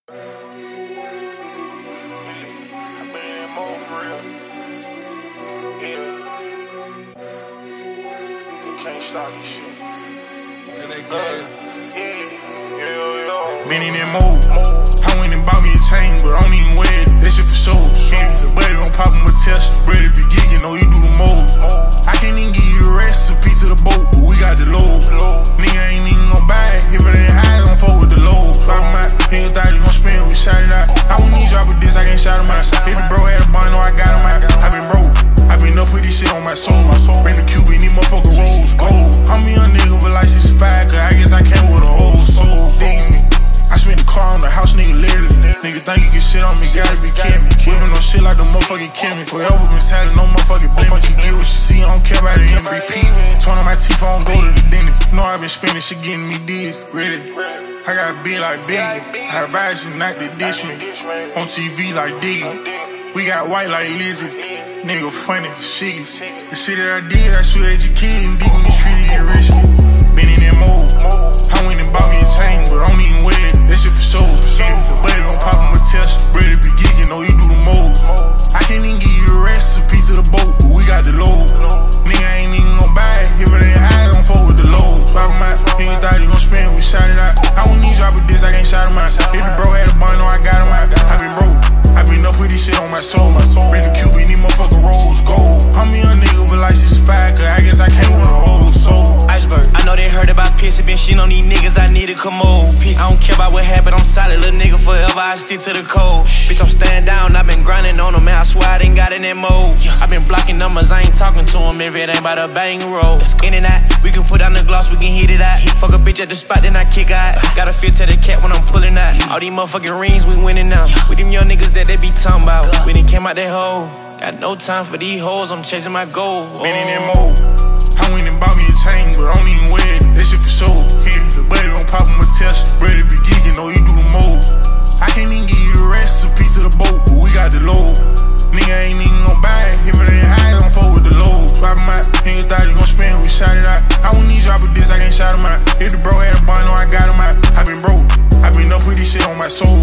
I been in mode for real. Yeah. You can't stop this shit. And they good. Yeah. Been in that mode. I went and bought me a chain, but I don't even wear it. That shit for show. Yeah, the buddy don't pop him a test. Ready to be geeking, know you do the mold. I can't even give you the recipe to the boat, but we got the load. Nigga ain't even gon' buy it. If it ain't high, gon' fuck with the load. Drop him out. Nigga thought he gon' spin, we shot it out. I wouldn't need drop a diss, I can't shout him out. If the bro had a bond, know I got him out. I been broke. I been up with this shit on my soul. Bring the Cuban, these motherfucker rolls gold. I'm a young nigga, but like 65, cause I guess I came with a old soul. Digging me. I spent the car on the house, nigga, literally. Nigga think you can shit on me, gotta be kidding me. Whippin' no shit like the motherfucking Kimmy. Forever been silent, no motherfucking blemish. You get what you see, I don't care about it, MVP. Torn on my teeth, I don't go to the dentist. Know I been spending shit getting me D's, really. I got big like Biggie. I advise you not to dish me. On TV like Diggy. We got white like Lizzie. Nigga funny, shiggy. The shit that I did, I shoot at your kid and digging the street to get risky. Been in that mode. I went and bought me a chain, but I don't even wear it. That shit for show. Yeah, the buddy don't pop him a test. Ready to be geeking, know you do the mold. I can't even give you the recipe to the boat, but we got the load. Nigga ain't even gon' buy it. If it ain't high, gon' fuck with the load. Drop him out. Nigga thought he gon' spin, we shot it out. I wouldn't need drop a diss, I can't shout him out. If the bro had a bond, know I got him out. I been broke. I been up with this shit on my soul. Bring the Cuban, these motherfucker rolls gold. I'm a young nigga, but like 65, cause I guess I came with a old soul. Iceberg. I know they heard about piss, been shit on these niggas, I need a commode. Peace. I don't care about what happened, I'm solid, little nigga forever, I stick to the code. Bitch, I'm staying down, I been grinding on them, man, I swear I done got in that mode. I been blocking numbers, I ain't talking to them if it ain't about a bang roll. In and out, we can put on the gloss, we can hit it out. Fuck a bitch at the spot, then I kick out. Got a feel to the cat when I'm pulling out. All these motherfucking rings, we winning now. With them young niggas that they be talking about. We done came out that hole. Got no time for these hoes, I'm chasing my goal. Been in that mode. I went and bought me a chain, but I don't even wear it. That shit for show. Yeah, the buddy don't pop him a test. Ready to be geeking, know you do the mold. I can't even give you the recipe to the boat, but we got the load. Nigga ain't even gon' buy it. If it ain't high, gon' fuck with the load. Drop him out. Nigga thought he gon' spin, we shot it out. I wouldn't need drop a diss, I can't shout him out. If the bro had a bond, know I got him out. I been broke. I been up with this shit on my soul.